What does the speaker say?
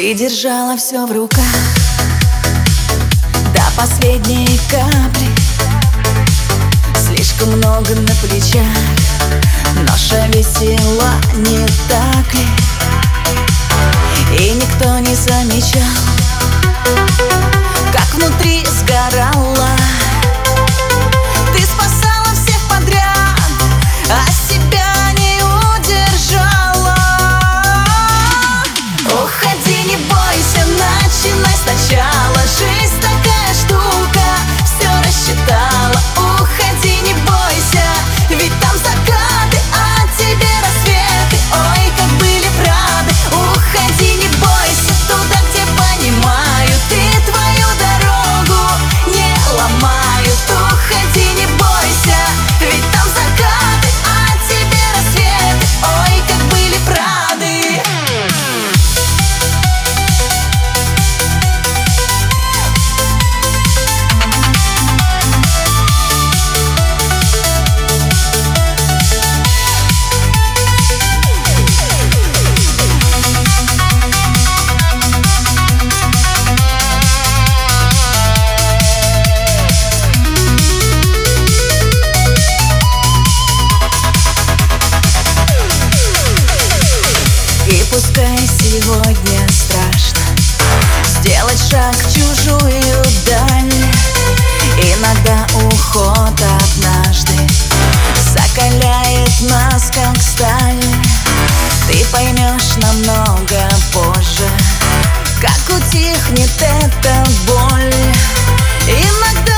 Ты держала все в руках до последней капли. Слишком много на плечах, ноша весела, не так ли? И никто не замечал, как внутри сгорала. Ты спасала всех подряд, а себя не удержала. Уходи, не бойся, начинай сначала. Жизнь такая штука, все рассчитала. Уходи, не бойся, ведь там закаты, а тебе рассветы. Ой, как были правы. Уходи, не бойся, туда, где понимают и твою дорогу не ломают. Уходи, не бойся, ведь там закаты, а тебе рассветы. Ой, как были правы. И пускай сегодня страшно сделать шаг в чужую даль, иногда уход однажды закаляет нас, как сталь. Ты поймешь намного позже, как утихнет эта боль. Иногда